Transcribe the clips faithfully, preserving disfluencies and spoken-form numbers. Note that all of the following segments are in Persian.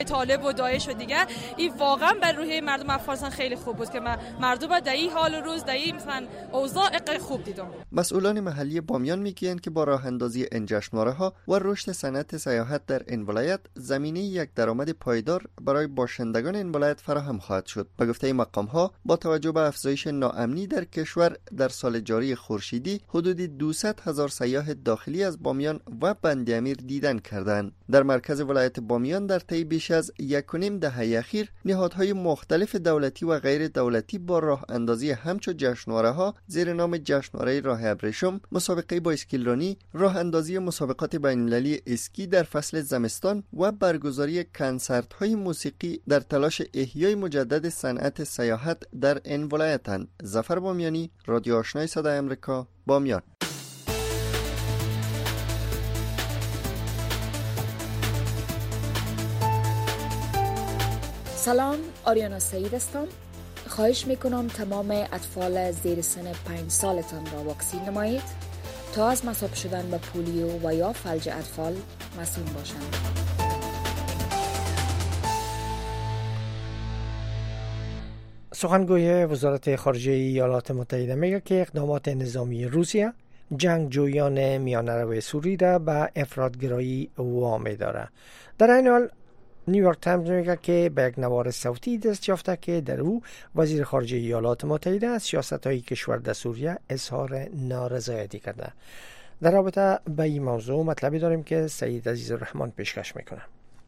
طالب و داعش و دیگه، این واقعا بر روحیه مردم افغانستان خیلی خوب بود که مردم در این حال و روز در این مثلا اوضاع خوب دیدم. مسئولان محلی بامیان میگویند که با راه اندازی این جشنواره‌ها و رشد صنعت سیاحت در این ولایت زمینه یک درآمد پایدار برای باشندگان این ولایت فراهم خواهد شد. به گفته مقام‌ها با توجه به افزایش ناامنی در کشور در سال جاری خورشیدی حدود دویست هزار سیاح داخلی از بامیان و بند امیر دیدن کردند. در مرکز ولایت بامیان در طی بیش از یک و نیم دهه اخیر نهادهای مختلف دولتی و غیر دولتی با راه اندازی همچو جشنواره‌ها زیر نام جشنواره راه ابریشم، مسابقه بایسکلرانی، راه اندازی مسابقات بین‌المللی اسکی در فصل زمستان و برگزاری کنسرت‌های موسیقی در تلاش احیای مجدد صنعت سیاحت در این ولایتند. ظفر بامیانی، رادیو آشنای صدای آمریکا، بامیان. سلام، آریانا سعید هستم. خواهش میکنم تمام اطفال زیر سن پنج سالتان را واکسین نمایید تا از مصاب شدن به پولیو و یا فلج اطفال مسئول باشند. سخنگوی وزارت خارجه ایالات متحده میگه که اقدامات نظامی روسیه جنگجویان میانه سوری را به افراطگرایی وامی داره. در این حال نیویورک تایمز میگه که به یک نوار صوتی دست یافته که در او وزیر خارجه ایالات متحده از سیاست‌های کشور در سوریه اظهار نارضایتی کرده. در رابطه با این موضوع مطلبی داریم که سید عزیز الرحمن پیشکش میکنه.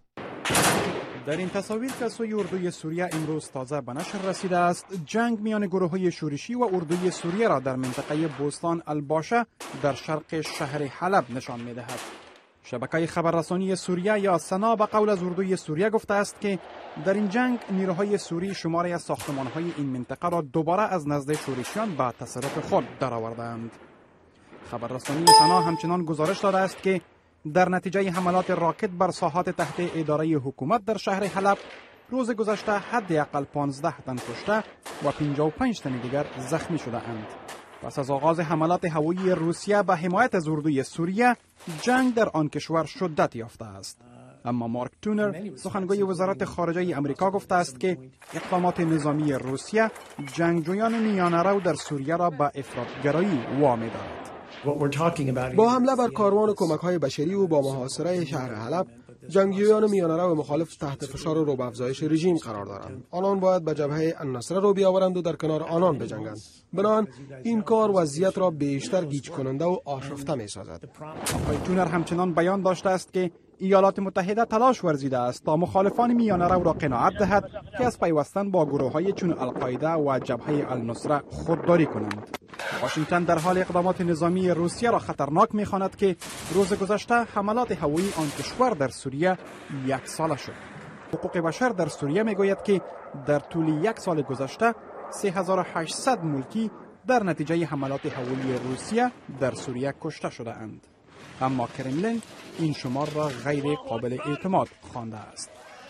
در این تصاویر که سوی اردوی سوریه امروز تازه به نشر رسیده است، جنگ میان گروه‌های شورشی و اردوی سوریه را در منطقه بوستان الباشه در شرق شهر حلب نشان می‌دهد. شبکه خبررسانی سوریه یا سنا به قول از اردوی سوریه گفته است که در این جنگ نیروهای سوری شماری از ساختمان‌های این منطقه را دوباره از نزد شورشیان به تصرف خود درآوردند. خبررسانی سنا همچنان گزارش داده است که در نتیجه حملات راکت بر ساحات تحت اداره حکومت در شهر حلب روز گذشته حداقل پانزده تن کشته و پنجاه و پنج تن دیگر زخمی شده اند. پس از آغاز حملات هوایی روسیه به حمایت از اردوی سوریه، جنگ در آن کشور شدت یافته است. اما مارک تونر، سخنگوی وزارت خارجه امریکا، گفته است که اقدامات نظامی روسیه جنگجویان میانه رو در سوریه را به افراطگرایی وامی دارد. با حمله بر کاروان کمک‌های بشری و با محاصره شهر حلب، جنگجویان میانه‌رو مخالف تحت فشار و رعب افزایش رژیم قرار دارند. آنان باید به جبهه النصره رو بیاورند و در کنار آنان بجنگند. بنابراین این کار وضعیت را بیشتر گیج کننده و آشفته می‌سازد. آقای تونر همچنان بیان داشته است که ایالات متحده تلاش ورزیده است تا مخالفان میانه‌رو را قناعت دهد که از پیوستن با گروه‌های چون القاعده و جبهه النصره خودداری کنند. واشنگتن در حال اقدامات نظامی روسیه را خطرناک می‌خواند که روز گذشته حملات هوایی آن کشور در سوریه یک ساله شد. حقوق بشر در سوریه میگوید که در طول یک سال گذشته سه هزار و هشتصد ملکی در نتیجه حملات هوایی روسیه در سوریه کشته شده اند. اما کرملین این شمار را غیر قابل اعتماد خوانده است.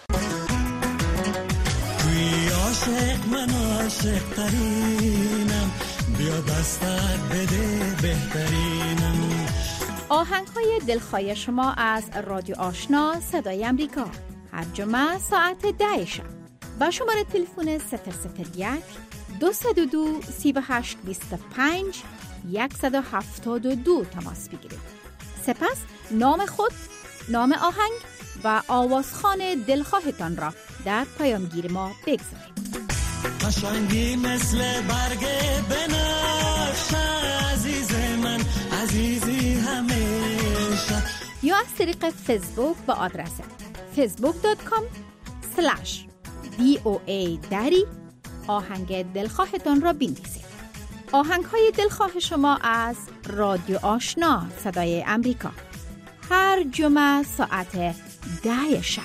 توی عاشق من عاشق ترینم، بیا دستت بده بهترینم. آهنگ های دلخواه شما از رادیو آشنا صدای امریکا هر جمعه ساعت ده شب با شماره تلفن صفر صفر یک دویست و دو سی و هشت بیست و پنج صد و هفتاد و دو تماس بگیرید. سپس نام خود، نام آهنگ و آوازخوان دلخواهتان را در پیامگیر ما بگذارید. قشنگی مثل برگ بنفشه، عزیز من عزیزی همیشه. یا از طریق فیسبوک با آدرس فیسبوک دات کام سلش دی او ای دری آهنگ دلخواهتان را بنویسید. آهنگ های دلخواه شما از رادیو آشنا صدای امریکا هر جمعه ساعت ده شب.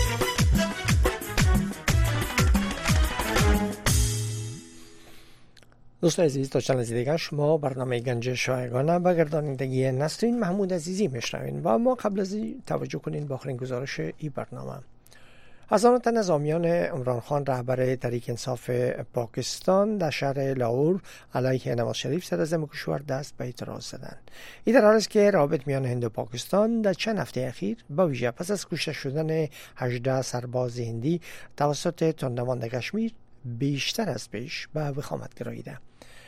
دوست عزیز، تا چند لحظه دیگر شما برنامه گنج شایگانه به گردانندگی نسرین محمود عزیزی میشنوین و ما قبل از این توجه کنین به آخرین گزارش این برنامه. حسنات نظامیان عمران خان رهبر تحریک انصاف پاکستان در شهر لاهور علیه نواز شریف صدراعظم کشور دست به اعتراض زدند. این در حالی است که روابط میان هند و پاکستان در چند هفته اخیر با ویژه پس از کشته شدن هجده سرباز هندی توسط تندروان کشمیر بیشتر از پیش به وخامت گراییده.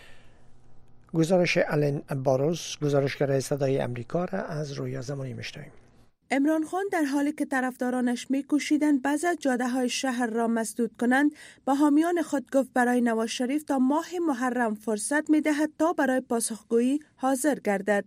گزارش آلن باروس، گزارشگر صدای امریکا را از رویا زمانی میشنویم. عمران خان در حالی که طرفدارانش می‌کوشیدند بعضی از جاده‌های شهر را مسدود کنند، به حامیان خود گفت برای نواز شریف تا ماه محرم فرصت می‌دهد تا برای پاسخگویی حاضر گردد.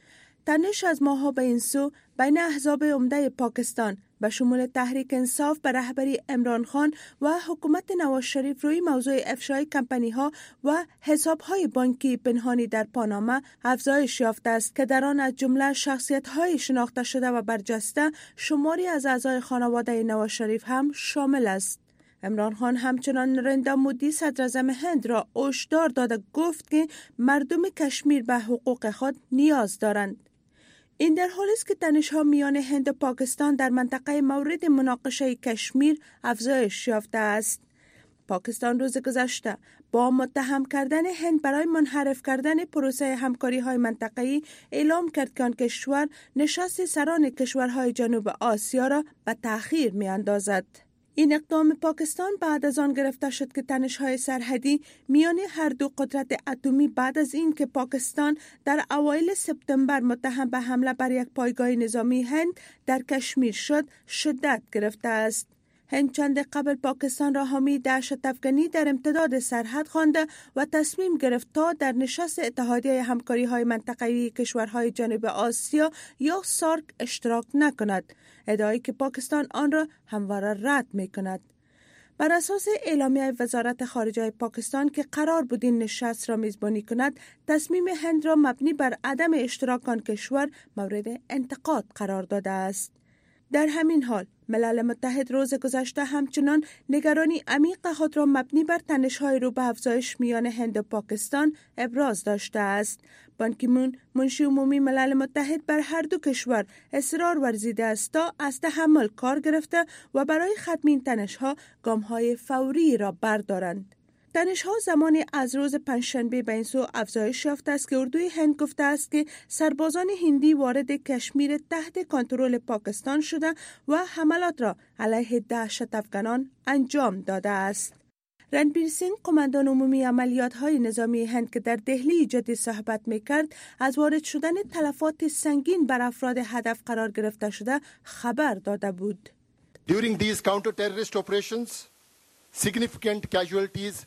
تنش از ماه‌ها به این سو بین احزاب عمده پاکستان به شمول تحریک انصاف به رهبری عمران خان و حکومت نواز شریف روی موضوع افشای کمپانی‌ها و حساب‌های بانکی پنهانی در پاناما افزایش یافته است که در آن از جمله شخصیت‌های شناخته شده و برجسته شماری از اعضای خانواده نواز شریف هم شامل است. عمران خان همچنان نریندرا مودی صدراعظم هند را هشدار داده گفت که مردم کشمیر به حقوق خود نیاز دارند. این در حالی است که تنش‌ها میان هند و پاکستان در منطقه مورد مناقشه کشمیر افزایش یافته است. پاکستان روز گذشته با متهم کردن هند برای منحرف کردن پروسه همکاری‌های منطقه‌ای اعلام کرد که آن کشور نشست سران کشورهای جنوب آسیا را به تأخیر می‌اندازد. این اقدام پاکستان بعد از آن گرفته شد که تنش‌های سرحدی میان هر دو قدرت اتمی بعد از این که پاکستان در اوایل سپتامبر متهم به حمله بر یک پایگاه نظامی هند در کشمیر شد شدت گرفته است. هند چند قبل پاکستان را حامی دهشت‌افکنی در امتداد سرحد خوانده و تصمیم گرفت تا در نشست اتحادیه همکاری‌های منطقه‌ای کشورهای جنوب آسیا یا سارک اشتراک نکند، ادعایی که پاکستان آن را همواره رد می‌کند. بر اساس اعلامیه وزارت خارجه پاکستان که قرار بود این نشست را میزبانی کند، تصمیم هند را مبنی بر عدم اشتراک آن کشور مورد انتقاد قرار داده است. در همین حال ملل متحد روز گذشته همچنان نگرانی عمیق خود را مبنی بر تنش‌های رو به افزایش میان هند و پاکستان ابراز داشته است. بان کی مون منشی عمومی ملل متحد بر هر دو کشور اصرار ورزیده است تا از تحمل کار گرفته و برای ختم این تنش‌ها گام‌های فوری را بردارند. تنش‌ها زمانی از روز پنجشنبه به این سو افزایش یافته است که اردوی هند گفته است که سربازان هندی وارد کشمیر تحت کنترل پاکستان شده و حملات را علیه دهشت‌افکنان انجام داده است. رنبیر سینگ، قماندان عمومی عملیات‌های نظامی هند که در دهلی جدی صحبت می‌کرد، از وارد شدن تلفات سنگین بر افراد هدف قرار گرفته شده خبر داده بود. During these counter-terrorist operations, significant casualties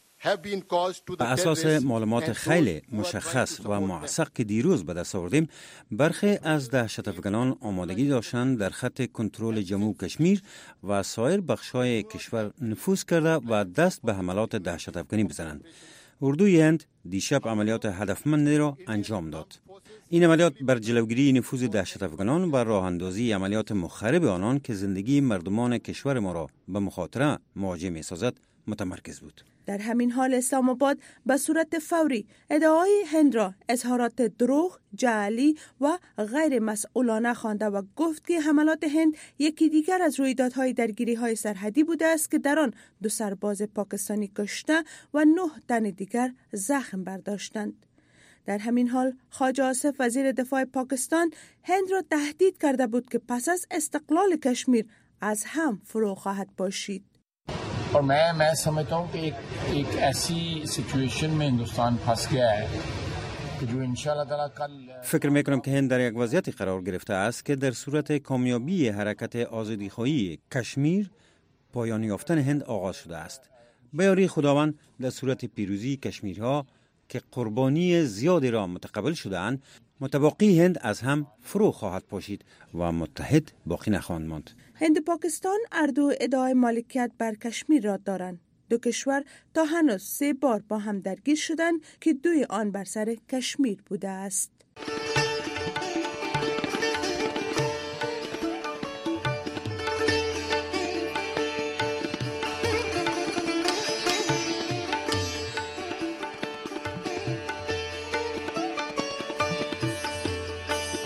بر اساس معلومات خیلی مشخص و موثق که دیروز به دست آوردیم، برخی از دهشت‌افکنان آمادگی داشتند در خط کنترل جموں کشمیر و سایر بخش‌های کشور نفوذ کرده و دست به حملات دهشت‌افکنی بزنند. اردوی هند دیشب عملیات هدفمندی را انجام داد. این عملیات بر جلوگیری نفوذ دهشت‌افکنان و راه اندازی عملیات مخرب آنان که زندگی مردمان کشور ما را به مخاطره مواجه می‌سازد متمرکز بود. در همین حال اسلام آباد به صورت فوری ادعای هند را اظهارات دروغ، جعلی و غیر مسئولانه خوانده و گفت که حملات هند یکی دیگر از رویدادهای درگیری‌های سرحدی بوده است که در آن دو سرباز پاکستانی کشته و نه تن دیگر زخم برداشتند. در همین حال خواجه آصف وزیر دفاع پاکستان هند را تهدید کرده بود که پس از استقلال کشمیر از هم فرو خواهد باشید. और मैं मैं समझता हूँ कि एक एक ऐसी सिचुएशन में हिंदुस्तान फंस गया है कि जो इंशाल्लाह ताला कल فکر میکنم که هند در یک وضعیتی قرار گرفته است که در صورت کامیابی حرکت آزادیخواهی کشمیر پایان یافتن هند آغاز شده است. به یاری خداوند در صورت پیروزی کشمیرها که قربانی زیادی را متقبل شده‌اند، متباقی هند از هم فرو خواهد پاشید و متحد باقی نخواهند ماند. هند و پاکستان هر دو ادعای مالکیت بر کشمیر را دارند. دو کشور تا هنوز سه بار با هم درگیر شدند که دوی آن بر سر کشمیر بوده است.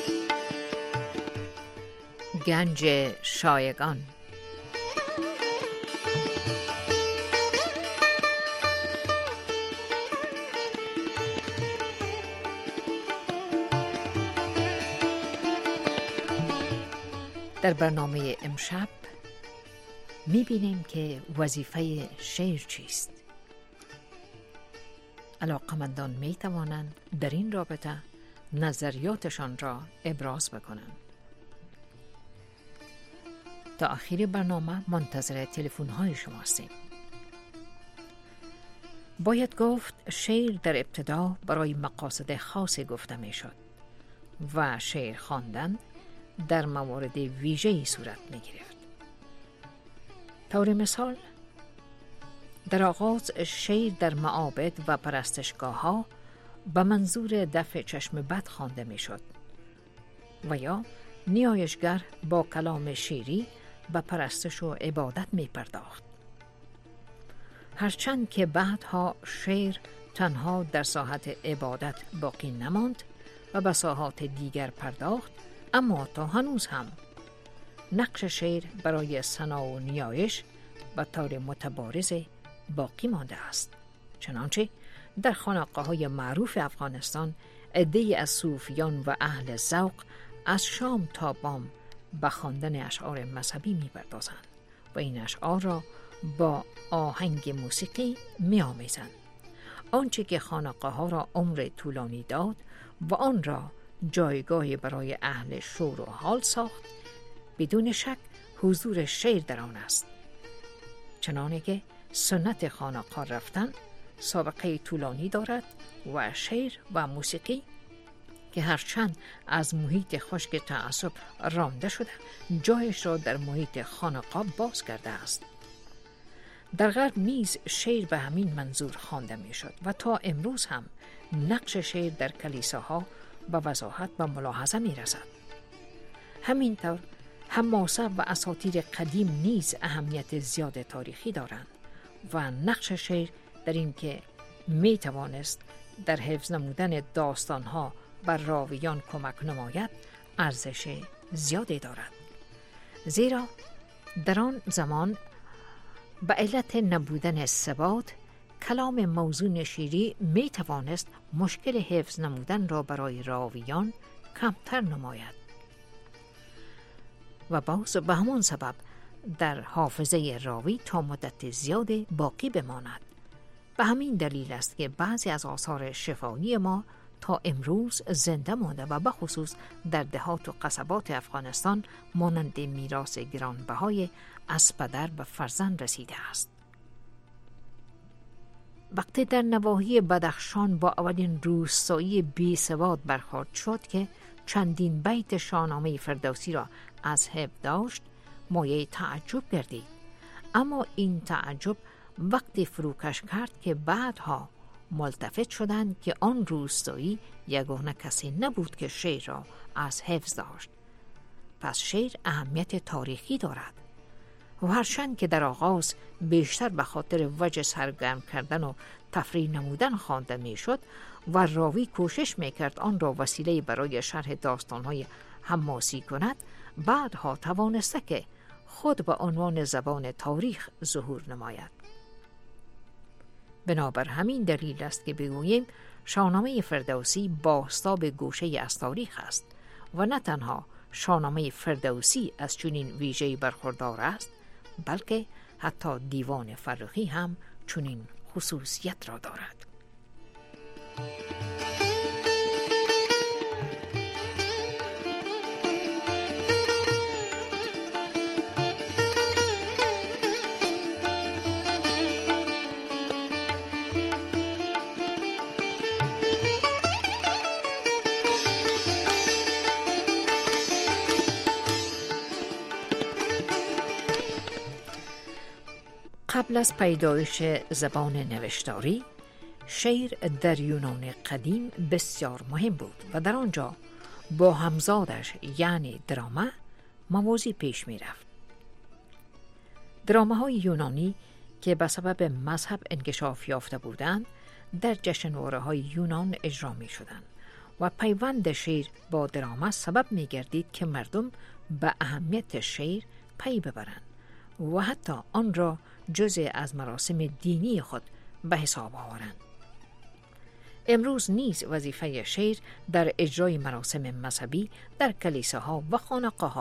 گنج شایگان. در برنامه امشب می‌بینیم که وظیفه شعر چیست. علاقمندان می‌توانند در این رابطه نظریاتشان را ابراز بکنند. تا آخر برنامه منتظر تلفن‌های شما هستیم. باید گفت شعر در ابتدا برای مقاصد خاصی گفته می‌شد و شعر خواندن در موارد ویژه‌ای صورت می‌گرفت. طور مثال در آغاز شعر در معابد و پرستشگاه‌ها به منظور دفع چشم بد خوانده می‌شد و یا نیایشگر با کلام شعری به پرستش و عبادت می‌پرداخت. هرچند که بعدها شعر تنها در ساحت عبادت باقی نماند و به ساحات دیگر پرداخت، اما تا هنوز هم نقش شعر برای ثنا و نیایش به طور متبارز باقی مانده است. چنانچه در خانقاه‌های معروف افغانستان عده‌ای از صوفیان و اهل ذوق از شام تا بام به خواندن اشعار مذهبی می‌پردازند و این اشعار را با آهنگ موسیقی می‌آمیزند. آنچه که خانقاه‌ها را عمر طولانی داد و آن را جایگاهی برای اهل شور و حال ساخت، بدون شک حضور شعر در آن است. چنانه که سنت خانقاه رفتن سابقه طولانی دارد و شعر و موسیقی که هرچند از محیط خشک تعصب رانده شده، جایش را در محیط خانقاه باز کرده است. در غرب نیز شعر به همین منظور خوانده می شد و تا امروز هم نقش شعر در کلیساها به وضاحت و ملاحظه می رسد. همینطور حماسه و اساطیر قدیم نیز اهمیت زیاد تاریخی دارند و نقش شعر در این که می توانست در حفظ نمودن داستانها بر راویان کمک نماید ارزش زیادی دارد. زیرا در آن زمان به علت نبودن ثبات کلام موزون شعری می توانست مشکل حفظ نمودن را برای راویان کمتر نماید و باز به همون سبب در حافظه راوی تا مدت زیاد باقی بماند. به همین دلیل است که بعضی از آثار شفاهی ما تا امروز زنده مانده و به خصوص در دهات و قصبات افغانستان مانند میراث گرانبهای از پدر به فرزند رسیده است. وقتی در نواحی بدخشان با اولین روستایی بی سواد برخورد شد که چندین بیت شاهنامه فردوسی را از حفظ داشت، مایه تعجب گردید. اما این تعجب وقتی فروکش کرد که بعدها ملتفت شدند که آن روستایی یگانه کسی نبود که شعر را از حفظ داشت. پس شعر اهمیت تاریخی دارد و هرچند که در آغاز بیشتر به خاطر وجه سرگرم کردن و تفریح نمودن خوانده میشد و راوی کوشش میکرد آن را وسیله برای شرح داستانهای حماسی کند، بعدها توانسته که خود به عنوان زبان تاریخ ظهور نماید. بنابر همین دلیل است که بگوییم شاهنامه فردوسی بازتاب گوشه از تاریخ است و نه تنها شاهنامه فردوسی از چنین ویژه‌ای برخوردار است، بلکه حتی دیوان فرخی هم چنین خصوصیت را دارد. قبل از پیدایش زبان نوشتاری، شعر در یونان قدیم بسیار مهم بود و در آنجا با همزادش یعنی درامه موازی پیش می رفت. درامه های یونانی که به سبب مذهب انکشاف یافته بودند در جشنواره های یونان اجرا می شدند و پیوند شعر با درامه سبب می گردید که مردم به اهمیت شعر پی ببرند و حتی آن را جزء از مراسم دینی خود به حساب آورند. امروز نیز وظیفه شعر در اجرای مراسم مذهبی در کلیساها و خانقاه‌ها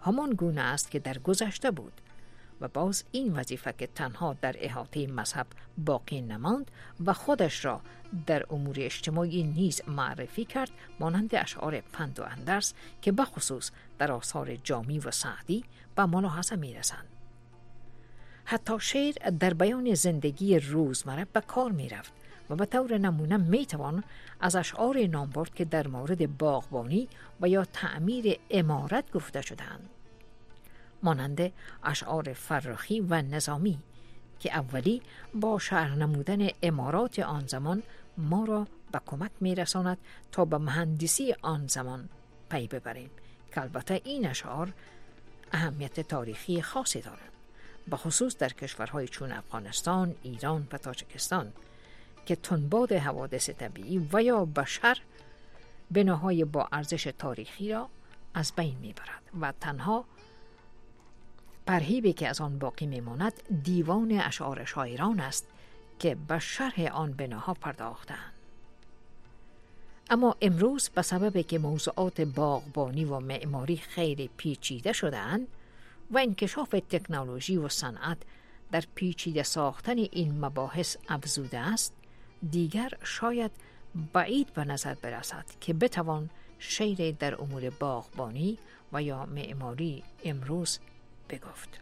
همان گونه است که در گذشته بود و باز این وظیفه که تنها در احاطه مذهب باقی نماند و خودش را در امور اجتماعی نیز معرفی کرد، مانند اشعار پند و اندرس که بخصوص در آثار جامی و سعدی به ملاحظه می رسند. حتی شعر در بیان زندگی روزمره به کار می رفت و به طور نمونه می توان از اشعار نام برد که در مورد باغبانی و یا تعمیر عمارت گفته شدند، مانند اشعار فرخی و نظامی که اولی با شرح نمودن عمارات آن زمان ما را به کمک می رساند تا به مهندسی آن زمان پی ببریم، که البته این اشعار اهمیت تاریخی خاصی دارند، به خصوص در کشورهای چون افغانستان، ایران و تاجیکستان که تنباد حوادث طبیعی و یا بشر بناهای با ارزش تاریخی را از بین می برد و تنها پرهیبی که از آن باقی میماند دیوان اشعار شاعران است که به شرح آن بناها پرداختند. اما امروز به سبب که موضوعات باغبانی و معماری خیلی پیچیده شده‌اند و انکشاف تکنولوژی و صنعت در پیچیده ساختن این مباحث افزوده است، دیگر شاید بعید به نظر برسد که بتوان شعر در امور باغبانی و یا معماری امروز بگفت.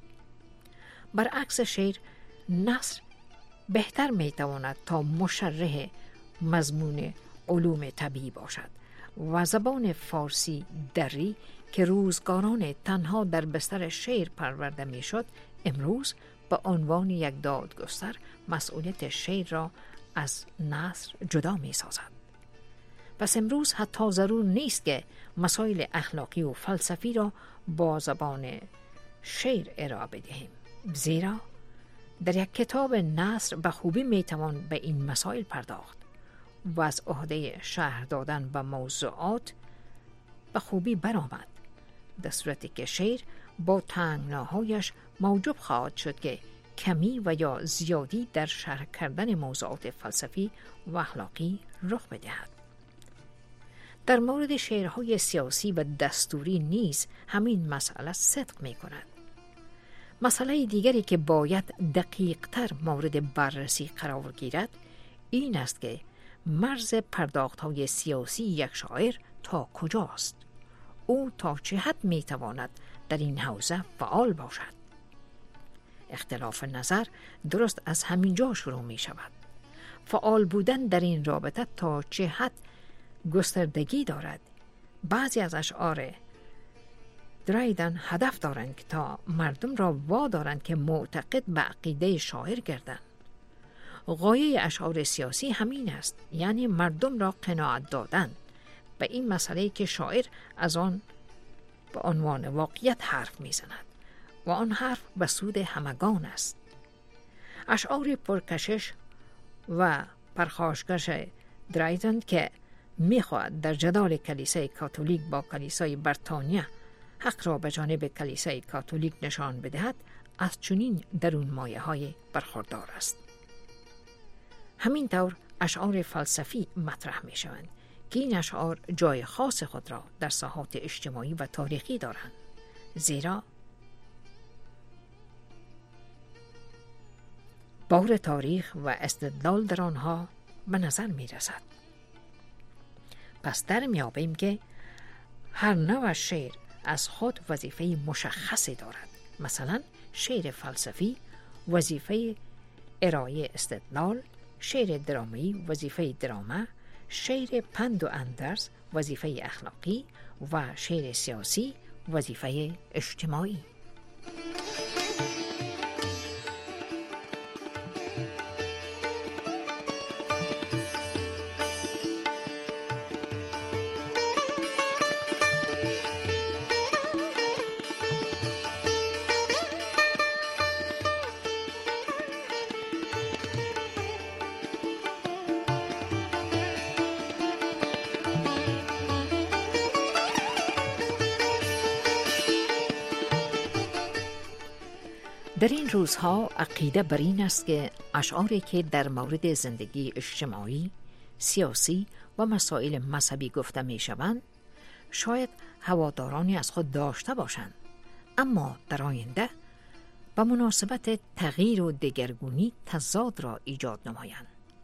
برعکس شعر، نثر بهتر میتواند تا مشرح مضمون علوم طبیعی باشد و زبان فارسی دری که روزگاران تنها در بستر شعر پرورده میشد، امروز به عنوان یک دادگستر مسئولیت شعر را از نثر جدا می سازد. پس امروز حتی ضرور نیست که مسائل اخلاقی و فلسفی را با زبان شعر ارائه بدهیم، زیرا در یک کتاب نثر به خوبی می توان به این مسائل پرداخت و از عهده شرح دادن به موضوعات به خوبی برآمد، در صورتی که شعر با تنگناهایش موجب خواهد شد که کمی و یا زیادی در شرح کردن موضوعات فلسفی و اخلاقی رخ بدهد. در مورد شعرهای سیاسی و دستوری نیز همین مسئله صدق می کند. مسئله دیگری که باید دقیق تر مورد بررسی قرار گیرد این است که مرز پرداخت‌های سیاسی یک شاعر تا کجاست؟ او تا چه حد می تواند در این حوزه فعال باشد؟ اختلاف نظر درست از همین جا شروع می شود. فعال بودن در این رابطه تا چه حد گستردگی دارد؟ بعضی از اشعار درایدن هدف دارند که تا مردم را وادارند که معتقد به عقیده شاعر گردند. غایه اشعار سیاسی همین است، یعنی مردم را قناعت دادن به این مسئله که شاعر از آن به عنوان واقعیت حرف میزند و آن حرف به سود همگان است. اشعار پرکشش و پرخاشگرش درایدن که میخواهد در جدال کلیسای کاتولیک با کلیسای بریتانیا حق را به جانب کلیسای کاتولیک نشان بدهد، از چنین درون مایه های برخوردار است. همین طور اشعار فلسفی مطرح می شوند که این اشعار جای خاص خود را در ساحات اجتماعی و تاریخی دارند، زیرا بار تاریخ و استدلال در آنها به نظر می رسد. پس در می یابیم که هر نوع شعر از خود وظیفه مشخصی دارد. مثلا شعر فلسفی وظیفه ارائه استدلال، شعر درامی وظیفه درامه، شعر پند و اندرس وظیفه اخلاقی و شعر سیاسی وظیفه اجتماعی. در این روزها عقیده بر این است که اشعاری که در مورد زندگی اجتماعی، سیاسی و مسائل مذهبی گفته می شوند، شاید هوادارانی از خود داشته باشند، اما در آینده به مناسبت تغییر و دگرگونی تضاد را ایجاد نمایند.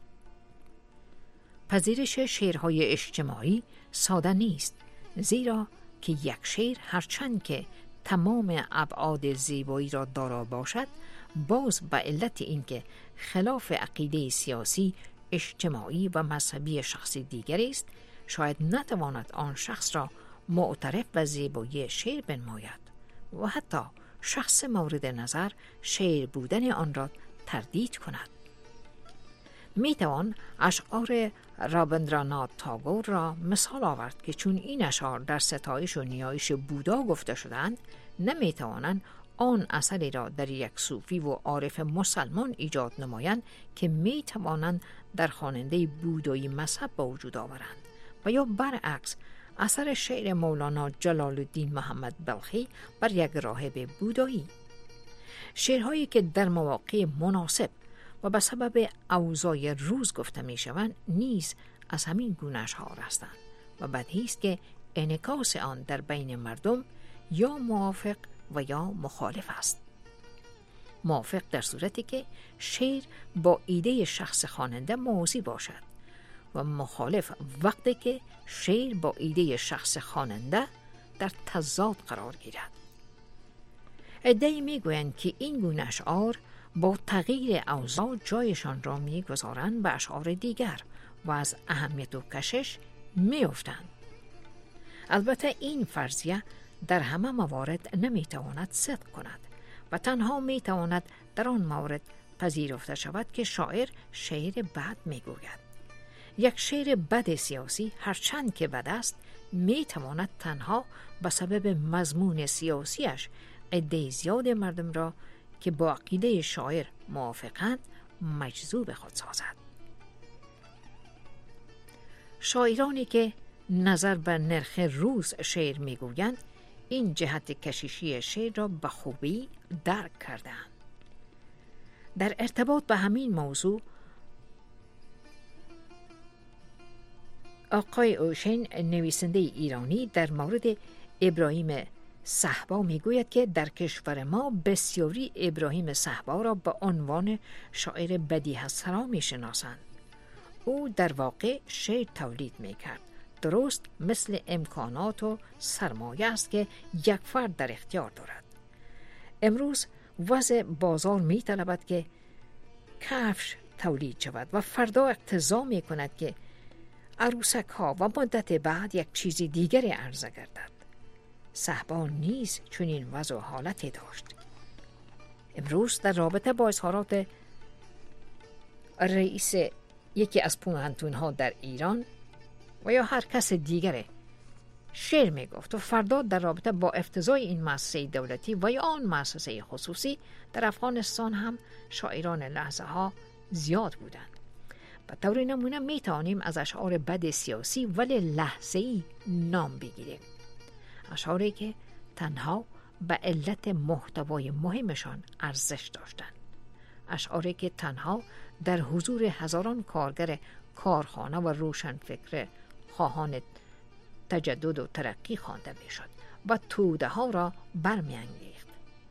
پذیرش شعرهای اجتماعی ساده نیست، زیرا که یک شعر هرچند که تمام ابعاد زیبایی را دارا باشد، باز به علت اینکه خلاف عقیده سیاسی، اجتماعی و مذهبی شخص دیگری است، شاید نتواند آن شخص را معترف و زیبایی شعر بنماید و حتی شخص مورد نظر شعر بودن آن را تردید کند. می توان اشعار رابندرانات تاگور را مثال آورد که چون این اشعار در ستایش و نیایش بودا گفته شدند، نمی توانند آن اثری را در یک صوفی و عارف مسلمان ایجاد نمایند که می توانند در خواننده بودایی مذهب با وجود آورند، و یا برعکس اثر شعر مولانا جلال الدین محمد بلخی بر یک راهب بودایی. شعرهایی که در مواقع مناسب و به سبب اوضاع روز گفته می شوند نیز از همین گونه اشعار هستند و بدیهی است که انعکاس آن در بین مردم یا موافق و یا مخالف است. موافق در صورتی که شعر با ایده شخص خواننده موازی باشد و مخالف وقتی که شعر با ایده شخص خواننده در تضاد قرار گیرد. عده‌ای میگویند که این گونه اشعار با تغییر اوضاع جایشان را میگذارند به اشعار دیگر و از اهمیت و کشش میافتند. البته این فرضیه در همه موارد نمیتواند صدق کند و تنها میتواند در آن مورد پذیرفته شود که شاعر شعر بد میگوید. یک شعر بد سیاسی هرچند که بد است میتواند تنها به سبب مضمون سیاسیش عده زیاد مردم را که با عقیده شاعر موافقند مجذوب خود سازد. شاعرانی که نظر به نرخ روز شعر میگویند این جهت کشیشی شعر را به خوبی درک کردند. در ارتباط به همین موضوع آقای اوشین نویسنده ایرانی در مورد ابراهیم صحبا میگوید که در کشور ما بسیاری ابراهیم صحبا را به عنوان شاعر بدیع سرا میشناسند. او در واقع شعر تولید میکرد، درست مثل امکانات و سرمایه است که یک فرد در اختیار دارد. امروز وضع بازار میطلبد که کفش تولید شود و فردا اقتضا میکند که عروسک ها و مدت بعد یک چیز دیگری عرضه گردد. صحبا نیز چنین وضع و حالتی داشت. امروز در رابطه با اظهارات رئیس یکی از پوهنتون‌ها در ایران و یا هر کس دیگره شعر می گفت و فردا در رابطه با افتضاح این مؤسسه دولتی و یا آن مؤسسه خصوصی در افغانستان هم شاعران لحظه ها زیاد بودند. به طور نمونه می توانیم از اشعار بد سیاسی ولی لحظه‌ای نام بگیریم. اشعاری که تنها به علت محتوای مهمشان ارزش داشتند. اشعاری که تنها در حضور هزاران کارگر کارخانه و روشنفکر خواهان تجدد و ترقی خوانده میشد و توده ها را برمیانگیخت.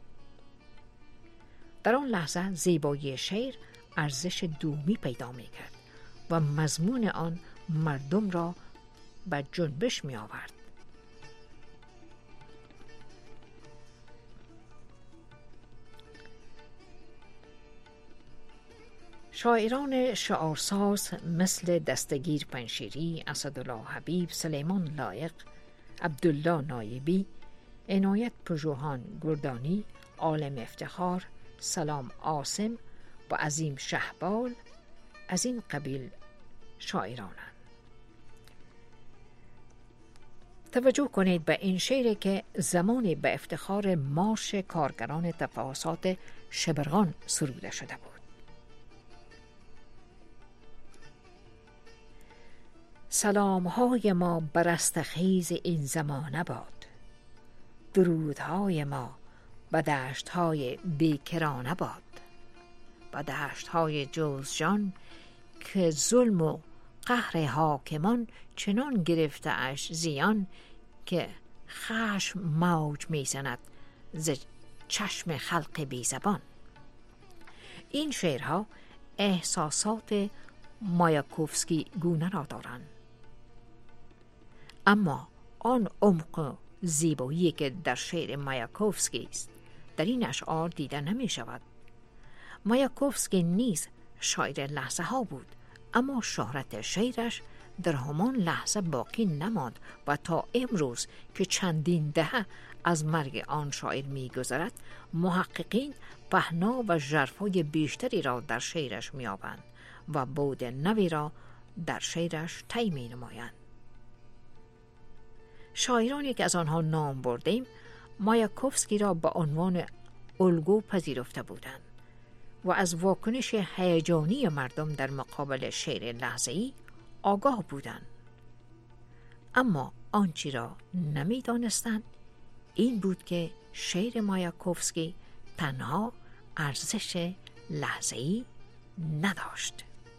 در آن لحظه زیبایی شعر ارزش دومی پیدا میکرد و مضمون آن مردم را به جنبش می آورد. شاعران شعارساز مثل دستگیر پنشیری، اسدالله حبیب، سلیمان لایق، عبدالله نایبی، عنایت پژوهان گردانی، عالم افتخار، سلام عاصم و عظیم شهبال از این قبیل شاعرانند. توجه کنید به این شعری که زمانی به افتخار مارش کارگران تفاحصات شبرغان سروده شده بود. سلامهای ما بر رستخیز این زمانه باد، درودهای ما به دشتهای بیکرانه باد، به دشتهای جوزجان که ظلم و قهر حاکمان چنان گرفته اش زیان که خشم موج میزند ز چشم خلق بی زبان. این شعرها احساسات مایاکوفسکی گونه را دارند، اما آن عمق و زیبایی که در شعر مایاکوفسکی است در این اشعار دیده نمی شود. مایاکوفسکی نیز شاعر لحظه ها بود، اما شهرت شعرش در همان لحظه باقی نماند و تا امروز که چندین دهه از مرگ آن شاعر می گذرد، محققین پهنا و ژرفای بیشتری را در شعرش می یابند و بعد نوی را در شعرش طی می نمایند. شاعرانی که از آنها نام بردیم مایاکوفسکی را به عنوان الگو پذیرفته بودند و از واکنش هیجانی مردم در مقابل شعر لحظه‌ای آگاه بودند. اما آنچه را نمی دانستند این بود که شعر مایاکوفسکی تنها ارزش لحظه‌ای نداشت.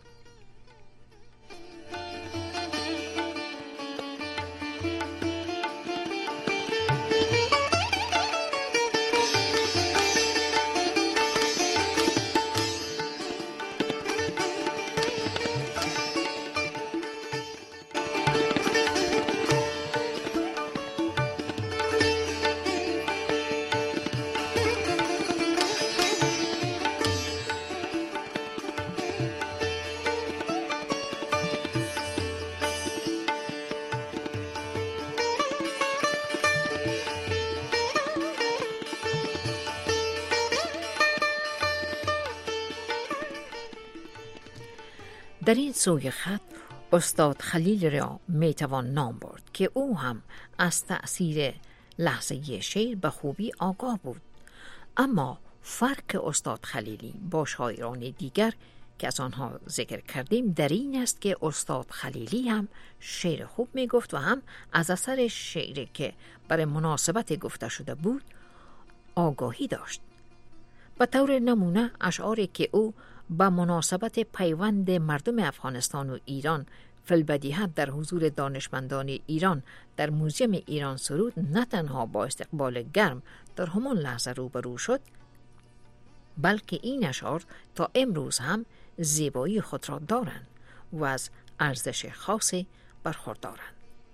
در این سوی خط استاد خلیل را میتوان نام برد که او هم از تأثیر لحظه‌ای شعر به خوبی آگاه بود. اما فرق استاد خلیلی با شاعران دیگر که از آنها ذکر کردیم در این است که استاد خلیلی هم شعر خوب میگفت و هم از اثر شعری که برای مناسبت گفته شده بود آگاهی داشت. به طور نمونه اشعاری که او با مناسبت پیوند مردم افغانستان و ایران فی‌البدیهه در حضور دانشمندان ایران در موزیم ایران سرود نه تنها با استقبال گرم در همان لحظه روبرو شد، بلکه این اشعار تا امروز هم زیبایی خود را دارند و از ارزش خاصی برخوردارند.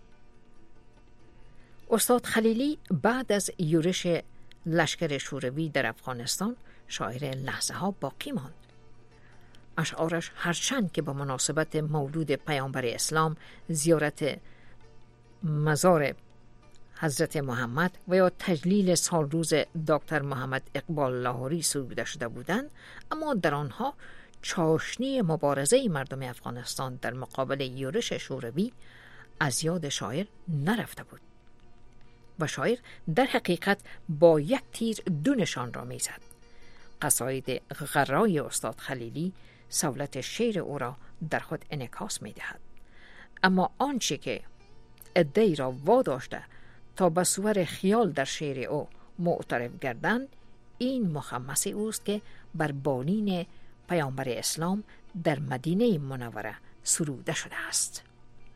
استاد خلیلی بعد از یورش لشکر شوروی در افغانستان شاعر لحظه ها باقی ماند. اشعارش هرچند که با مناسبت مولود پیامبر اسلام، زیارت مزار حضرت محمد و یا تجلیل سال روز دکتر محمد اقبال لاهوری سروده شده بودند، اما در آنها چاشنی مبارزه مردم افغانستان در مقابل یورش شوروی از یاد شاعر نرفته بود و شاعر در حقیقت با یک تیر دو نشان را میزد. قصاید غرای استاد خلیلی سولت شعر او را در خود انعکاس می‌دهد. اما آنچه که عده‌ای را واداشته تا به صور خیال در شعر او معترف گردند، این مخمس اوست که بر بالین پیامبر اسلام در مدینه منوره سروده شده است.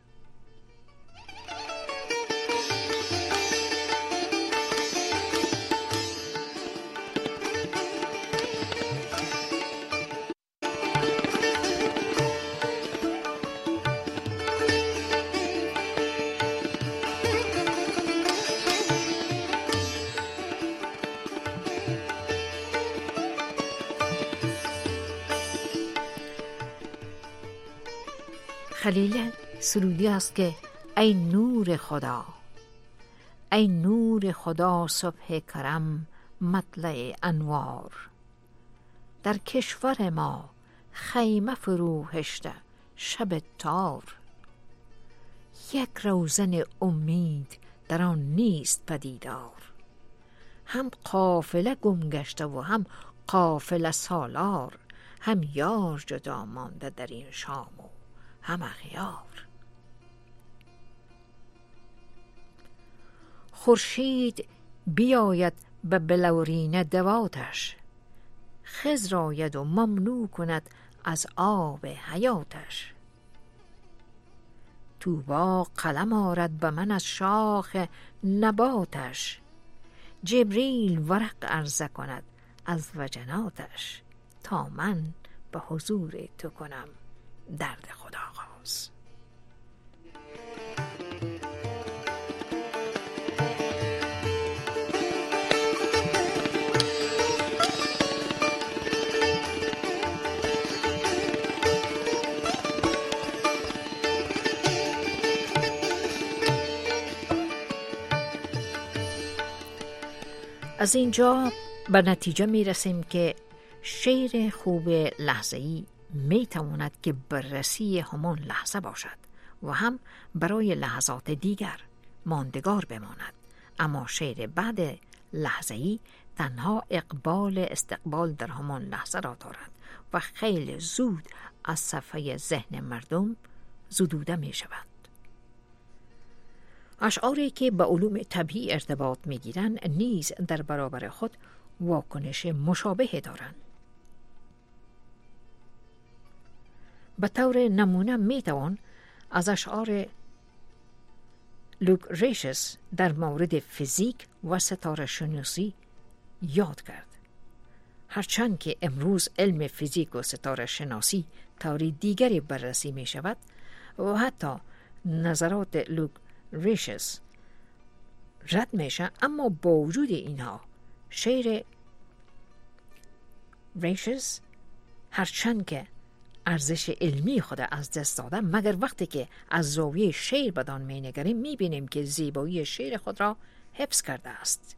خلیل سرودی است که ای نور خدا، ای نور خدا صبح کرم مطلع انوار، در کشور ما خیمه فروهشته شب تار، یک روزن امید در آن نیست پدیدار، هم قافله گم گشته و هم قافله سالار، هم یار جدا مانده در این شام و هم اغیار. خورشید بیاید به بلورین دواتش، خضر آید و ممنوع کند از آب حیاتش، طوبی قلم آرد به من از شاخ نباتش، جبریل ورق عرضه کند از وجناتش، تا من به حضور تو کنم درد خدا آغاز. از اینجا به نتیجه می رسیم که شعر خوب لحظه‌ای می تواند که بررسی همان لحظه باشد و هم برای لحظات دیگر ماندگار بماند، اما شعر بعد لحظه‌ای تنها اقبال استقبال در همان لحظه را دارد و خیلی زود از صفحه ذهن مردم زدوده می شود. اشعاری که به علوم طبیعی ارتباط می گیرند نیز در برابر خود واکنش مشابه دارند. به طور نمونه می توان از اشعار لوکریشس در مورد فیزیک و ستاره شناسی یاد کرد. هرچند که امروز علم فیزیک و ستاره شناسی طوری دیگری بررسی می شود و حتی نظرات لوکریشس رد می شود، اما با وجود اینها شعر ریشس هرچند که ارزش علمی خود از دست داده، مگر وقتی که از زاویه شعر بدان می نگریم می بینیم که زیبایی شعر خود را حفظ کرده است.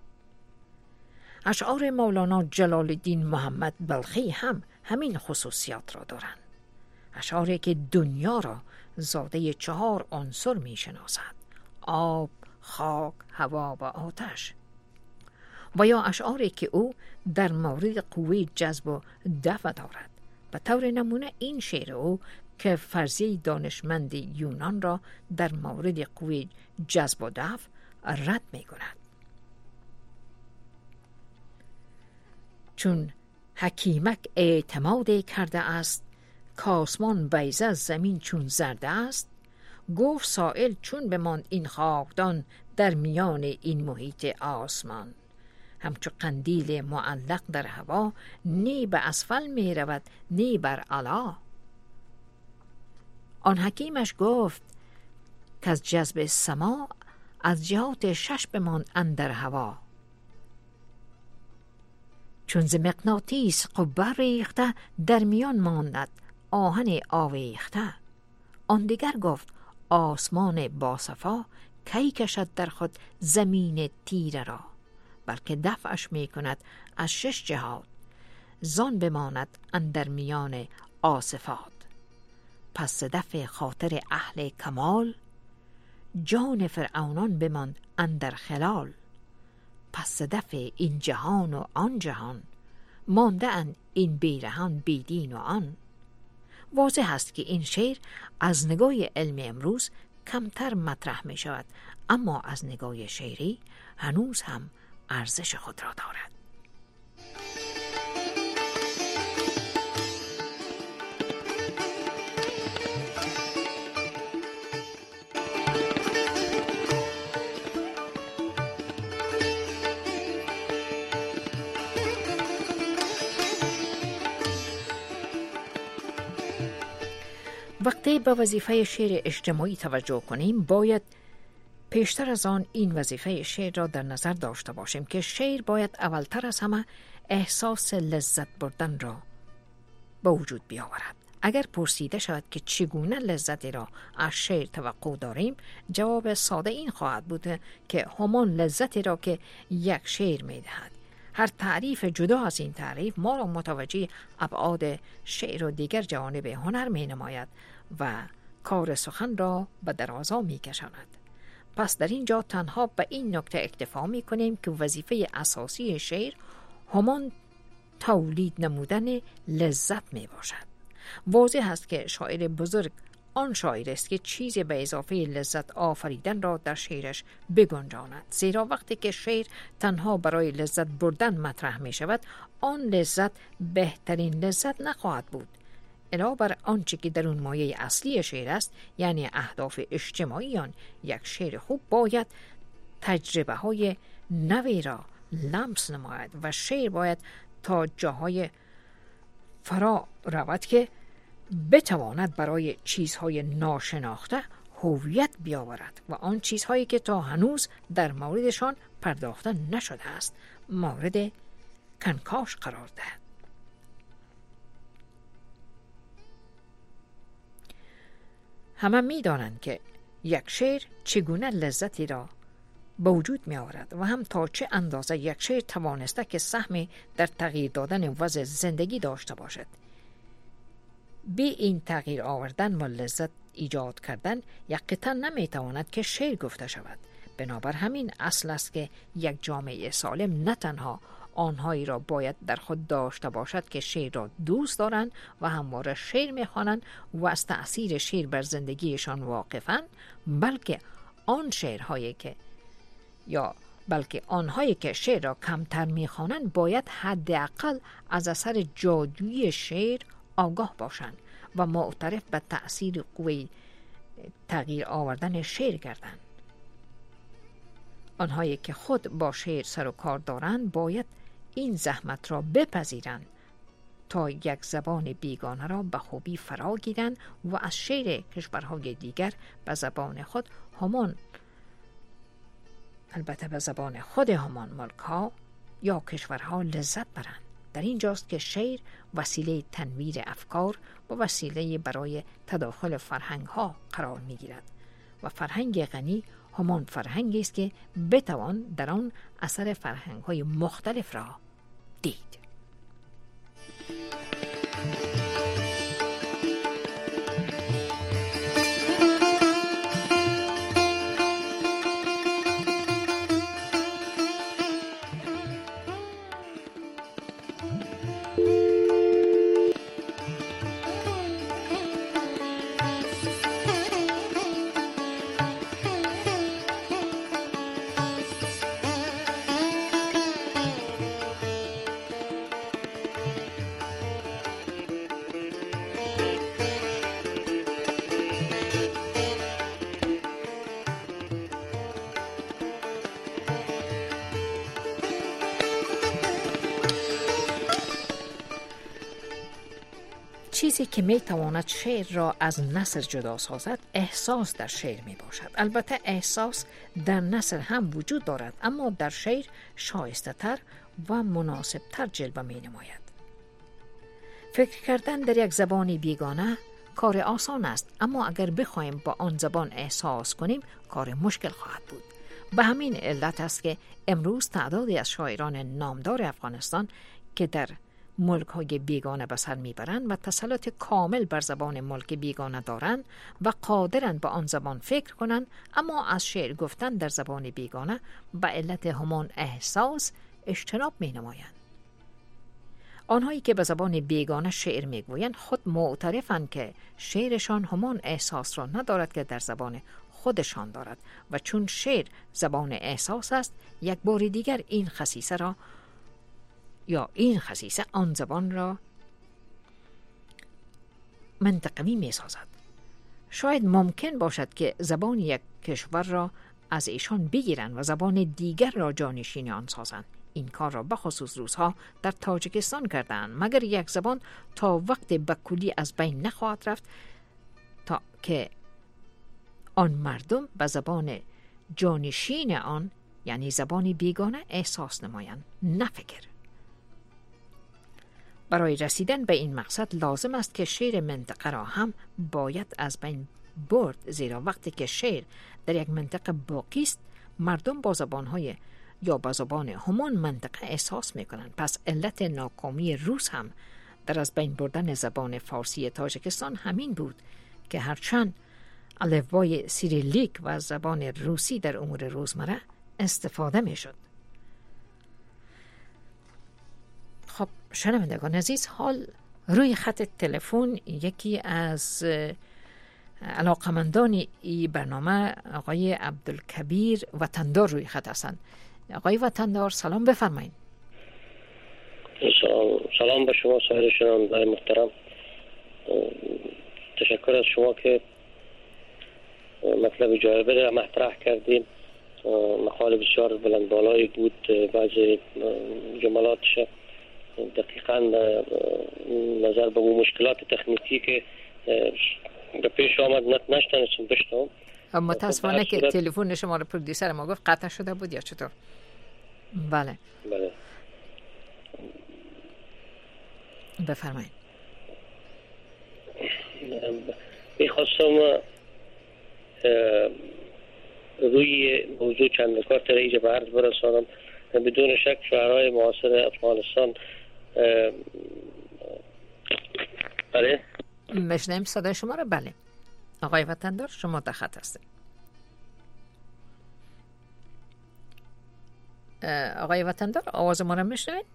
اشعار مولانا جلال الدین محمد بلخی هم همین خصوصیات را دارند. اشعاری که دنیا را زاده چهار عنصر می شناسد: آب، خاک، هوا و آتش. و یا اشعاری که او در مورد قوه جذب و دفع دارد. به طور نمونه این شعر او که فرضیه دانشمند یونان را در مورد قوه جذب و دفع رد می کند. چون حکیمک اعتماد کرده است، کاسمان بیضه زمین چون زرده است، گفت سائل چون بماند این خاکدان در میان این محیط آسمان. همچو قندیل معلق در هوا، نی به اسفل می رود نی بر علا. آن حکیمش گفت که از جذب سما، از جهات شش بماند اندر هوا. چون ز مغناطیس قبه ریخته، در میان ماند آهن آویخته. آن دیگر گفت آسمان باصفا، کی کشد در خود زمین تیره را. بلکه دفعش می کند از شش جهات، زان بماند اندر میان آصفات. پس دفع خاطر اهل کمال، جان فرعونان بماند اندر خلال. پس دفع این جهان و آن جهان، مانده اند این بیرهان بیدین و آن. واضح است که این شعر از نگاه علم امروز کمتر مطرح می شود، اما از نگاه شعری هنوز هم ارزش خود را دارد. وقتی به وظیفه شعر اجتماعی توجه کنیم، باید پیشتر از آن این وظیفه شعر را در نظر داشته باشیم که شعر باید اولتر از همه احساس لذت بردن را به وجود بیاورد. اگر پرسیده شود که چگونه لذتی را از شعر توقع داریم، جواب ساده این خواهد بود که همان لذتی را که یک شعر می دهد. هر تعریف جدا از این تعریف ما را متوجه ابعاد شعر و دیگر جوانب هنر می نماید و کار سخن را به درازا می کشاند. پس در اینجا تنها به این نکته اکتفا می کنیم که وظیفه اساسی شعر همان تولید نمودن لذت می باشد. واضح است که شاعر بزرگ آن شاعر است که چیزی به اضافه لذت آفریدن را در شعرش بگنجاند، زیرا وقتی که شعر تنها برای لذت بردن مطرح می شود، آن لذت بهترین لذت نخواهد بود. علاوه بر آنچه که در اون مایه اصلی شعر است، یعنی اهداف اجتماعی، آن یک شعر خوب باید تجربه های نوی را لمس نماید و شعر باید تا جاهای فرا رود که بتواند برای چیزهای ناشناخته هویت بیاورد و آن چیزهایی که تا هنوز در موردشان پرداخته نشده است مورد کنکاش قرار دهد. همه می دانند که یک شعر چگونه لذتی را به وجود می آورد و هم تا چه اندازه یک شعر توانسته که سهمی در تغییر دادن وضع زندگی داشته باشد. بی این تغییر آوردن و لذت ایجاد کردن یک قطعه نمی تواند که شعر گفته شود. بنابر همین اصل است که یک جامعه سالم نه تنها آنهایی را باید در خود داشته باشد که شعر را دوست دارند و همواره شعر می‌خوانند و از تأثیر شعر بر زندگیشان واقفند، بلکه آن شعرهایی که یا بلکه آنهایی که شعر را کمتر می‌خوانند باید حداقل از اثر جادویی شعر آگاه باشند و معترف به تأثیر قوی تغییر آوردن شعر گردند. آنهایی که خود با شعر سر و کار دارند باید این زحمت را بپذیرند تا یک زبان بیگانه را به خوبی فرا گیرند و از شعر کشورهای دیگر به زبان خود همان البته به زبان خود همان ملک‌ها یا کشورها لذت برند. در اینجاست که شعر وسیله تنویر افکار و وسیله برای تداخل فرهنگ‌ها قرار می‌گیرد و فرهنگ غنی همان فرهنگی است که بتوان در آن اثر فرهنگ‌های مختلف را دید. چیزی که می تواند شعر را از نثر جدا سازد احساس در شعر می باشد. البته احساس در نثر هم وجود دارد، اما در شعر شایسته تر و مناسب تر جلوه می نماید. فکر کردن در یک زبان بیگانه کار آسان است، اما اگر بخواهیم با آن زبان احساس کنیم کار مشکل خواهد بود. به همین علت است که امروز تعدادی از شاعران نامدار افغانستان که در ملک های بیگانه به سر میبرند و تسلط کامل بر زبان ملک بیگانه دارند و قادرند با آن زبان فکر کنند، اما از شعر گفتن در زبان بیگانه به علت همان احساس اجتناب می نمایند. آنهایی که به زبان بیگانه شعر میگویند خود معترفند که شعرشان همان احساس را ندارد که در زبان خودشان دارد و چون شعر زبان احساس است، یک بار دیگر این خصیصه را یا این خصیصه آن زبان را منطقوی می سازد. شاید ممکن باشد که زبان یک کشور را از ایشان بگیرند و زبان دیگر را جانشین آن سازند. این کار را بخصوص روزها در تاجیکستان کردند، مگر یک زبان تا وقت به کلی از بین نخواهد رفت تا که آن مردم به زبان جانشین آن یعنی زبان بیگانه احساس نمایند، نه فکر. برای رسیدن به این مقصد لازم است که شعر منطقه را هم باید از بین برد، زیرا وقتی که شعر در یک منطقه باقی است مردم با زبانهای یا با زبان همان منطقه احساس میکنند. پس علت ناکامی روس هم در از بین بردن زبان فارسی تاجیکستان همین بود که هرچند الفبای سیریلیک و زبان روسی در امور روزمره استفاده میشد. خب شنوندگان عزیز، حال روی خط تلفن یکی از علاقمندان این برنامه آقای عبدالکبیر وطندار روی خط هستند. آقای وطندار سلام بفرمایید. سلام, سلام به شما سایر شنوندگان محترم. تشکر از شما که مطلب جالب را مطرح کردیم مقال بسیار بلند بالایی بود. بعضی جملاتش دقیقاً نظر به مشکلات تکنیکی که به پیش آمد نتونستم بشنوم. متاسفانه که تلفن شما رو پرودیوسر ما گفت قطع شده بود یا چطور؟ بله بله بفرمایید. میخواستم روی موضوع چند نکات را ایجا به عرض برسانم. بدون شک شعرهای معاصر افغانستان بله مشنیم صدای شما رو. بله آقای وطندار شما در خط هستید. آقای وطندار آواز ما رو میشنوید؟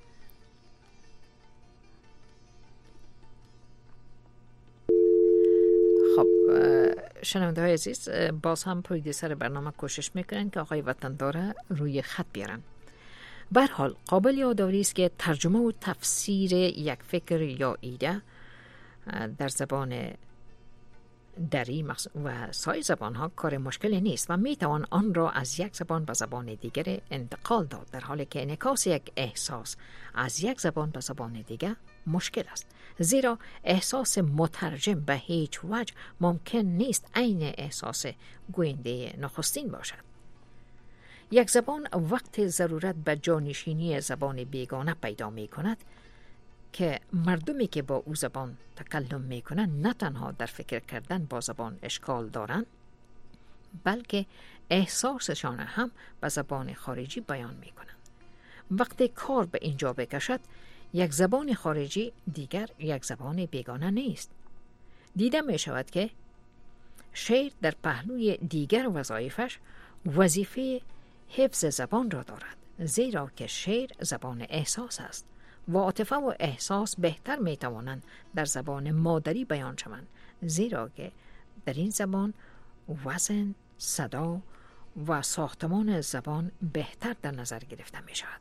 خب شنونده های عزیز، باز هم پرودیوسر برنامه کوشش میکنن که آقای وطندار روی خط بیارن. به هر حال قابل یادآوری است که ترجمه و تفسیر یک فکر یا ایده در زبان دری و سایر زبان ها کار مشکلی نیست و می توان آن را از یک زبان به زبان دیگر انتقال داد، در حالی که انعکاس یک احساس از یک زبان به زبان دیگر مشکل است، زیرا احساس مترجم به هیچ وجه ممکن نیست عین احساس گوینده نخستین باشد. یک زبان وقت ضرورت به جانشینی زبان بیگانه پیدا می کند که مردمی که با او زبان تکلم می کنند نه تنها در فکر کردن با زبان اشکال دارند، بلکه احساسشان هم به زبان خارجی بیان می کنند. وقتی کار به اینجا بکشد، یک زبان خارجی دیگر یک زبان بیگانه نیست. دیده می شود که شعر در پهلوی دیگر وظایفش وظیفه حفظ زبان را دارد، زیرا که شعر زبان احساس است و عاطفه و احساس بهتر می توانند در زبان مادری بیان شوند، زیرا که در این زبان وزن، صدا و ساختمان زبان بهتر در نظر گرفته می شود.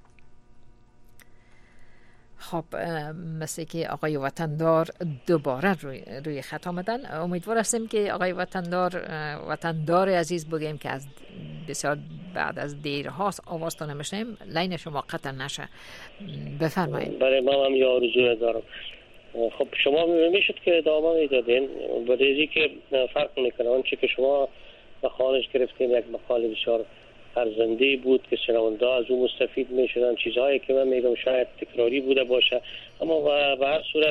خب مثل که آقای وطندار دوباره روی, روی خط آمدن. امیدوار هستیم که آقای وطندار وطندار عزیز بگیم که از بسیار بعد از دیرهاست آوازتان نمیشنیم، لین شما قطع نشه. بفرمایید. برای ما هم یه آرزوی دارم. خب شما میشد که ادامه میدادین بدیزی که فرق میکنه آنچه که شما مخالش گرفتین یک مقال بسیار ارزنده بود که شنونده از اون مستفید میشدن، چیزهایی که من میگم شاید تکراری بوده باشه، اما به هر صورت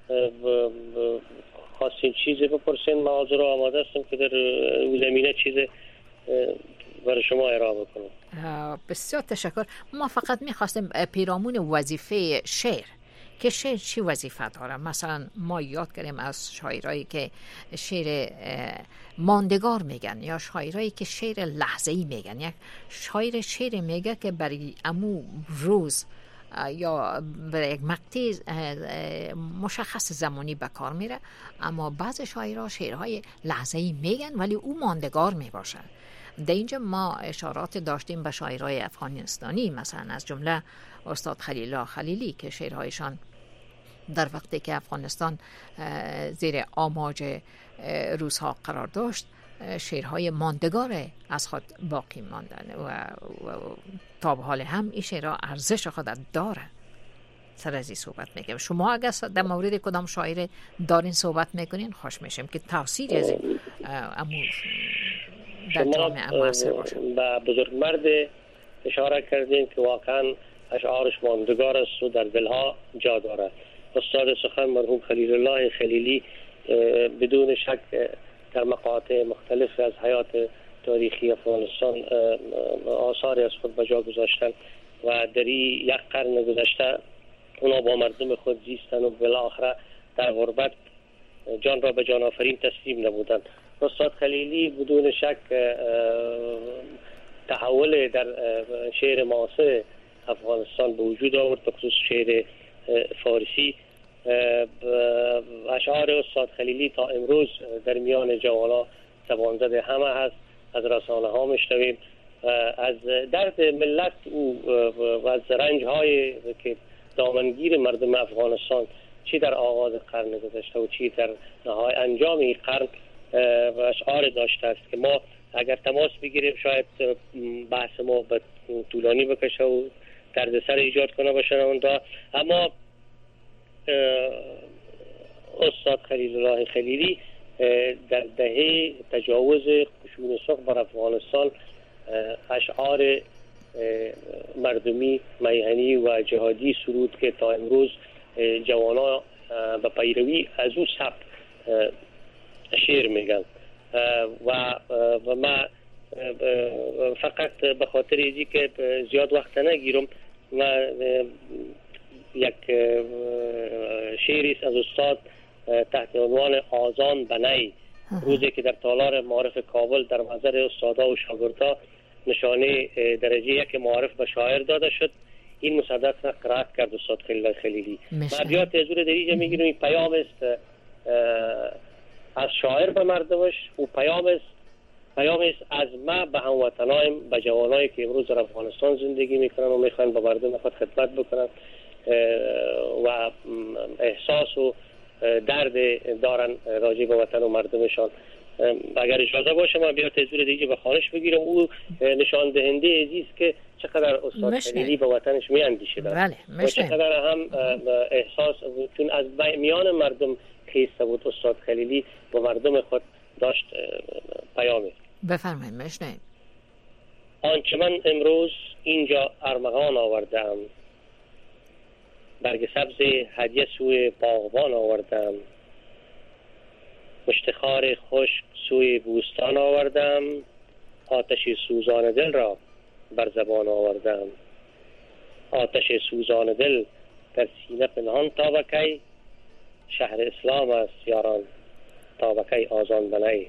خواستین چیزی بپرسین، ما حاضر و آماده هستم که در زمینه چیزی برای شما ارائه بکنم. بسیار تشکر. ما فقط میخواستیم پیرامون وظیفه شعر که شعر چی وظیفه داره. مثلا ما یاد کردیم از شاعرایی که شعر ماندگار میگن یا شاعرایی که شعر لحظه‌ای میگن. یک شاعر شعر میگه که برای امو روز یا برای یک مقطع مشخص زمانی به کار میره، اما بعض شاعرها شعرهای لحظه‌ای میگن ولی او ماندگار میباشه. در اینجا ما اشارات داشتیم به شاعرای افغانستانی، مثلا از جمله استاد خلیل الله خلیلی که شعرهایشان در وقتی که افغانستان زیر آماج روس‌ها قرار داشت شعرهای ماندگار از خود باقی ماندن و, و, و تا به حال هم این شعرها ارزش خود داره. سر از این صحبت میگم. شما اگر در مورد کدام شاعر دارین صحبت میکنین خوش میشیم که تفسیر از امو در جامعه موثر باشه. به بزرگمرد اشاره کردین که واقعا اشعارش ماندگار است و در دلها جا دارد. استاد سخن مرحوم خلیل الله خلیلی بدون شک در مقاطع مختلف از حیات تاریخی افغانستان آثاری از خود به جا گذاشتن و در یک قرن گذشته اونا با مردم خود زیستن و بالاخره در غربت جان را به جان آفرین تسلیم نمودند. استاد خلیلی بدون شک تحول در شعر معاصر افغانستان به وجود آورد، به خصوص شعر فارسی. اشعار استاد خلیلی تا امروز در میان جوانا زبان زده همه هست، از رسانه ها میشنویم، از درد ملت او و از رنج های که دامنگیر مردم افغانستان چی در آغاز قرن گذشته و چی در نهای انجام این قرن و اشعار داشته است که ما اگر تماس بگیریم شاید بحث ما به طولانی بکشه و دردسر ایجاد کنه به شنونده. اما استاد خلیل الله خلیلی در دهه تجاوز قشون سرخ بر افغانستان اشعار مردمی میهنی و جهادی سرود که تا امروز جوانا به پیروی از او سبک شعر میگن و و ما فقط به خاطر اینکه که زیاد وقت نگیرم ما یک شعری از استاد تحت عنوان آذان بنی روزی که در تالار معارف کابل در محضر استادا و شاگردا نشانه درجه یک معارف به شاعر داده شد، این مصدق را قرائت کرد استاد خلیل خلیلی. ما ابیات از او در اینجا میگیریم. این پیام است از شاعر به مردمش و پیام است پیام است از ما به هموطنایم، به جوانایی که امروز در افغانستان زندگی میکنن و میخوان به مردم خود خدمت بکنن و احساس و درد دارن راجع به وطن و مردمشان. اگر اجازه باشه ما بیات از دیگه به خانش بگیرم. او نشان دهنده عزیز که چقدر استاد خلیلی به وطنش میاندیشه بله و چقدر هم احساس، چون از میان مردم خیسته بود استاد خلیلی و مردم خود داشت پیامی. بفرمایید مشنید. آنچه من امروز اینجا ارمغان آوردم، برگ سبز هدیه سوی باغبان آوردم، مشتخار خشک سوی بوستان آوردم، آتش سوزان دل را بر زبان آوردم. آتش سوزان دل در سینه پنهان تا بکی، شهر اسلام است یاران تا بکی آذان بنی.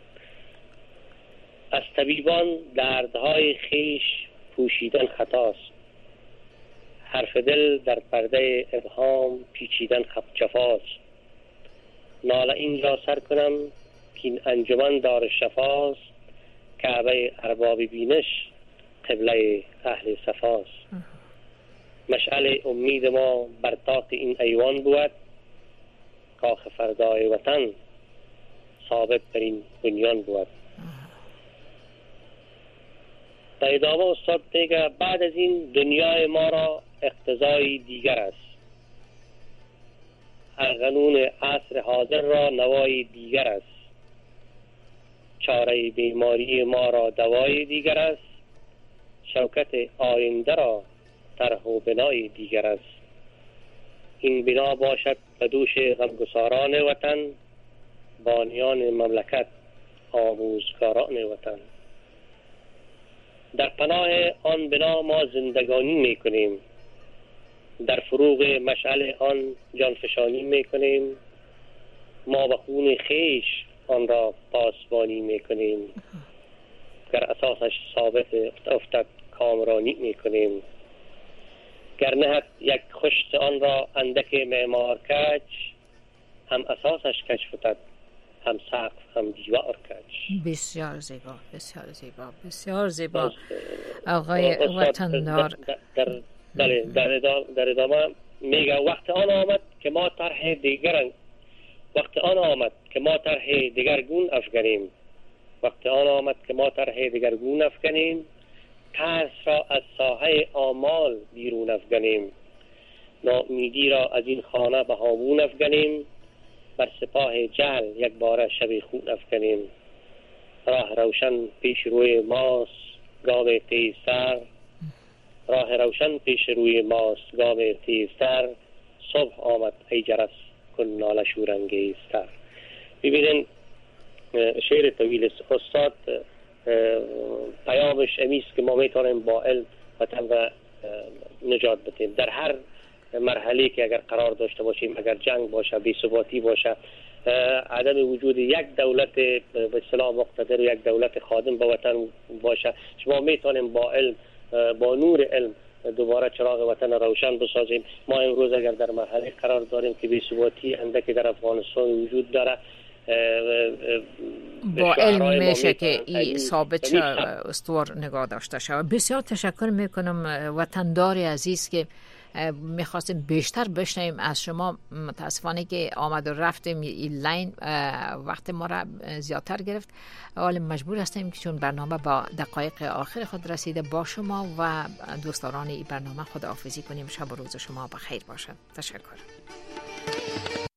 از طبیبان دردهای خیش پوشیدن خطاست، حرف دل در پرده ابهام پیچیدن خب جفاست. ناله اینجا سر کنم که این انجمن دار شفاست، کعبه ارباب بینش قبله اهل صفاست. مشعل امید ما بر طاق این ایوان بود، کاخ فردای وطن ثابت بر این بنیان بود. در ادامه استاد میگه بعد از این دنیای ما را اقتضای دیگر است، ارغنون عصر حاضر را نوای دیگر است، چاره بیماری ما را دوای دیگر است، شوکت آینده را طرح و بنای دیگر است. این بنا باشد به دوش غمگساران وطن، بانیان مملکت آموزگاران وطن. در پناه آن بنا ما زندگانی می کنیم، در فروغ مشعل آن جانفشانی می کنیم، ما به خون خیش آن را پاسبانی می کنیم، گر اساسش ثابت افتد کامرانی می کنیم. گر نهد یک خشت آن را اندک معمار کج، هم اساسش کج فتد هم سقف هم دیوار کج. بسیار زیبا بسیار زیبا بسیار زیبا آقای وطندار. در در در در ادامه میگه وقت آن آمد که ما طرح دیگر وقت آن آمد که ما طرح دیگرگون افکنیم، وقت آن آمد که ما طرح دیگرگون افکنیم، ترس را از ساحه آمال بیرون افکنیم، ناامیدی را از این خانه به هامون افکنیم، بر سپاه جهل یک بار شب خون افکنیم. راه روشن پیش روی ماست گام تیزتر، راه روشن پیش روی ماست گام تیزتر، صبح آمد ای جرس کن ناله شورانگیزتر. ببینین شعر طویل استاد پیامش امیست که ما میتونیم با علم وطن و نجات بدیم. در هر مرحله که اگر قرار داشته باشیم، اگر جنگ باشه، بی‌ثباتی باشه، عدم وجود یک دولت به اصطلاح مقتدر و یک دولت خادم به وطن باشه، شما میتونیم با علم، با نور علم دوباره چراغ وطن روشن بسازیم. ما امروز اگر در مرحله قرار داریم که بی‌ثباتی اندکی در افغانستان وجود داره، با علم میشه که این ثابت استوار نگاه داشته شود. بسیار تشکر میکنم وطندار عزیز که میخواستیم بیشتر بشنویم از شما. متاسفانه که آمد و رفتیم این لاین وقت ما را زیادتر گرفت، ولی مجبور هستیم که چون برنامه با دقایق آخر خود رسیده با شما و دوستداران این برنامه خداحافظی کنیم. شب و روز شما بخیر باشد. تشکر.